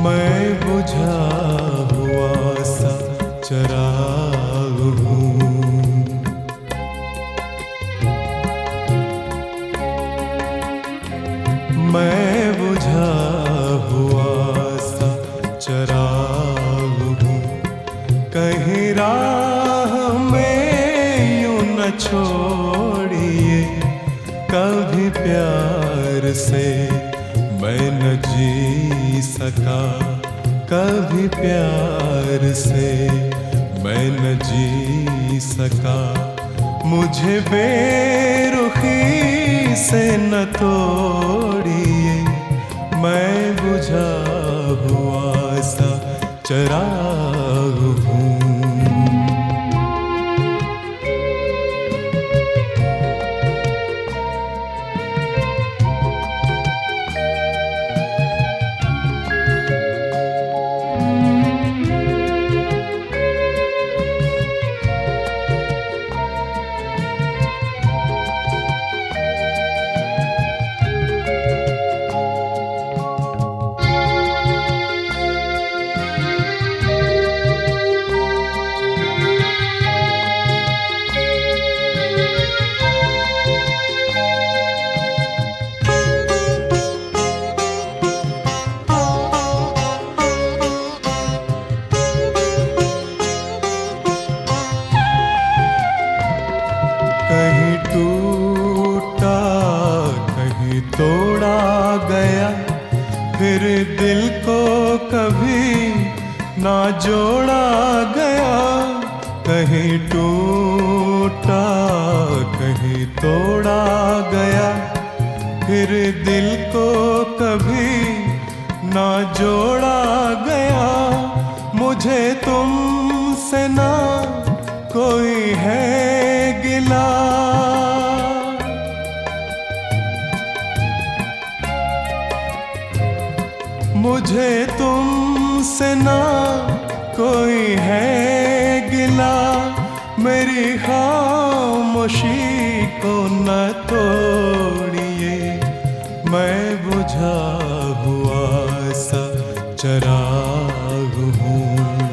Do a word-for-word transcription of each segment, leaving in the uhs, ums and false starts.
मैं बुझा हुआ सा चिराग हूँ। मैं बुझा हुआ सा चिराग हूँ। कहीं राह में यूं न छोड़िए, कभी प्यार से मैं न जी सका, कभी प्यार से मैं न जी सका। मुझे बेरुखी से न तोड़िए, मैं बुझा हुआ सा चिराग हूँ। कहीं टूटा कहीं तोड़ा गया, फिर दिल को कभी ना जोड़ा गया। कहीं टूटा कहीं तोड़ा गया, फिर दिल को कभी ना जोड़ा गया। मुझे तुमसे ना कोई है गिला, मुझे तुमसे ना कोई है गिला। मेरी खामोशी को न तोड़िए, मैं बुझा हुआ सा चिराग हूँ।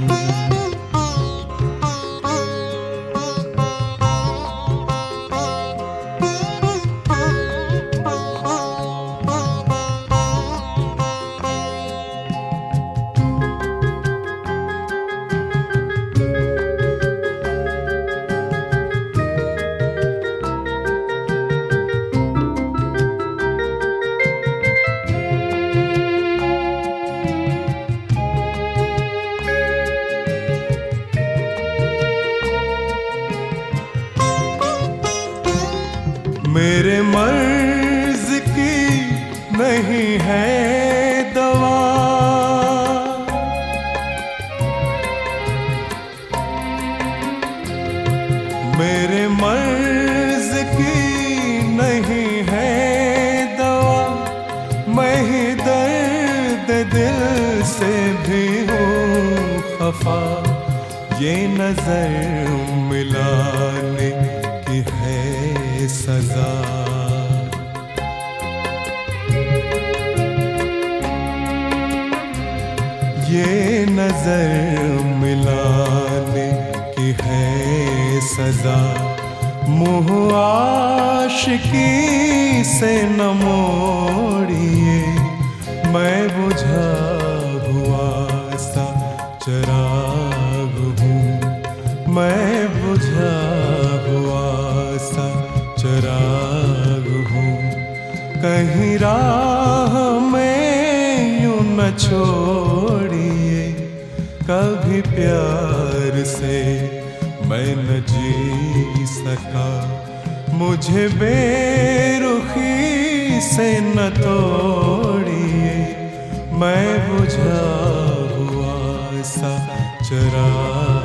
मेरे मर्ज की नहीं है दवा, मेरे मर्ज की नहीं है दवा। मैं ही दर्द दिल से भी हूँ खफा, ये नजर मिलाने की है सजा। ये नजर मिलाने की है सजा। मुँह आशिकी से न मोड़िए, मैं बुझा हुआ सा चिराग हूँ। मैं बुझा हुआ सा चिराग हूँ। कहीं राह में यूं न छोड़िए, कभी प्यार से मैं न जी सका। मुझे बेरुखी से न तोड़िए, मैं बुझा हुआ सा चिराग